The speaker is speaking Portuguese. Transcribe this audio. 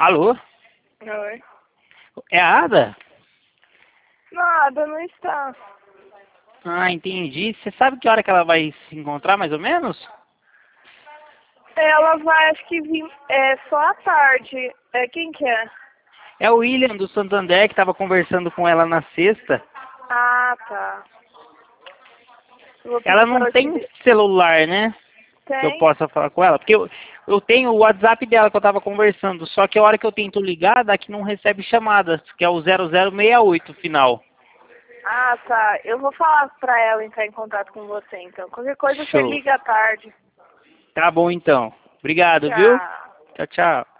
Alô? Oi. É a Ada? Nada, não está. Ah, entendi. Você sabe que hora que ela vai se encontrar, mais ou menos? Ela vai, acho que vir, só à tarde. Quem que é? É o William do Santander que estava conversando com ela na sexta. Ah, tá. Eu vou Ela pedir pra não ela tem te... celular, né? Que eu Tem? possa falar com ela. Porque eu tenho o WhatsApp dela que eu estava conversando. Só que a hora que eu tento ligar, daqui não recebe chamadas. Que é o 0068 final. Ah, tá. Eu vou falar pra ela entrar em contato com você, então. Qualquer coisa você Show. liga à tarde. Tá bom então. Obrigado, viu? Tchau. Tchau, tchau.